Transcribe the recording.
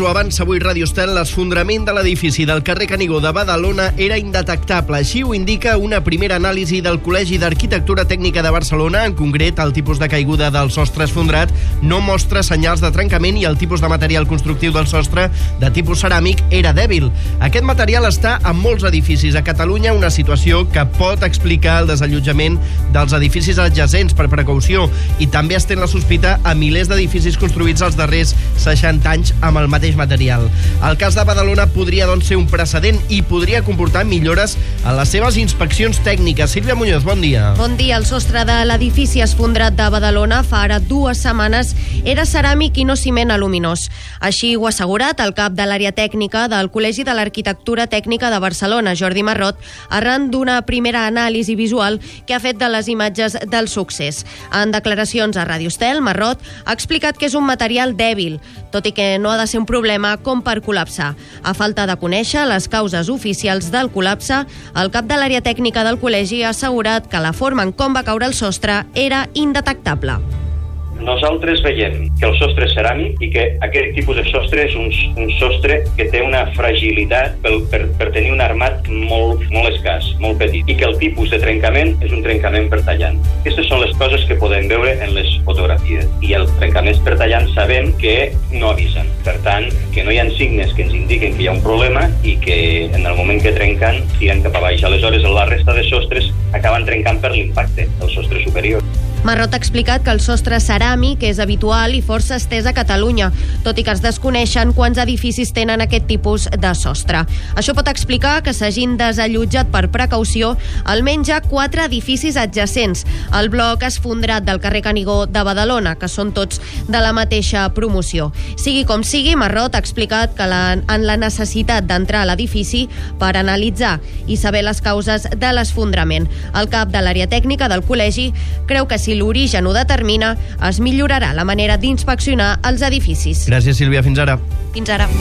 ho avança avui Ràdio Estel, l'esfondrament de l'edifici del carrer Canigó de Badalona era indetectable. Així ho indica una primera anàlisi del Col·legi d'Arquitectura Tècnica de Barcelona. En concret, el tipus de caiguda del sostre esfondrat no mostra senyals de trencament i el tipus de material constructiu del sostre, de tipus ceràmic, era dèbil. Aquest material està en molts edificis a Catalunya, una situació que pot explicar el desallotjament dels edificis adjacents per precaució, i també estén la sospita a milers d'edificis construïts als darrers 60 anys amb el mateix material. El cas de Badalona podria, doncs, ser un precedent i podria comportar millores en les seves inspeccions tècniques. Sílvia Muñoz, bon dia. Bon dia. El sostre de l'edifici esfondrat de Badalona fa ara 2 setmanes era ceràmic i no ciment aluminós. Així ho ha assegurat el cap de l'àrea tècnica del Col·legi de l'Arquitectura Tècnica de Barcelona, Jordi Marrot, arran d'una primera anàlisi visual que ha fet de les imatges del succés. En declaracions a Ràdio Estel, Marrot ha explicat que és un material dèbil, tot i que no ha de ser un problema com per col·lapsar. A falta de conèixer les causes oficials del col·lapse, el cap de l'àrea tècnica del col·legi ha assegurat que la forma en com va caure el sostre era indetectable. Nosaltres veiem que el sostre és ceràmic i que aquest tipus de sostre és un sostre que té una fragilitat per tenir un armat molt escàs, molt petit, i que el tipus de trencament és un trencament per tallant. Aquestes són les coses que podem veure en les fotografies. I els trencaments per tallant sabem que no avisen. Per tant, que no hi ha signes que ens indiquen que hi ha un problema i que en el moment que trenquen tiren cap a baix. Aleshores, la resta de sostres acaben trencant per l'impacte del sostre superior. Marrot ha explicat que el sostre ceràmic és habitual i força estès a Catalunya, tot i que es desconeixen quants edificis tenen aquest tipus de sostre. Això pot explicar que s'hagin desallotjat per precaució almenys 4 edificis adjacents al bloc esfondrat del carrer Canigó de Badalona, que són tots de la mateixa promoció. Sigui com sigui, Marrot ha explicat que en la necessitat d'entrar a l'edifici per analitzar i saber les causes de l'esfondrament. El cap de l'àrea tècnica del col·legi creu que si l'origen ho determina, es millorarà la manera d'inspeccionar els edificis. Gràcies, Sílvia. Fins ara. Fins ara.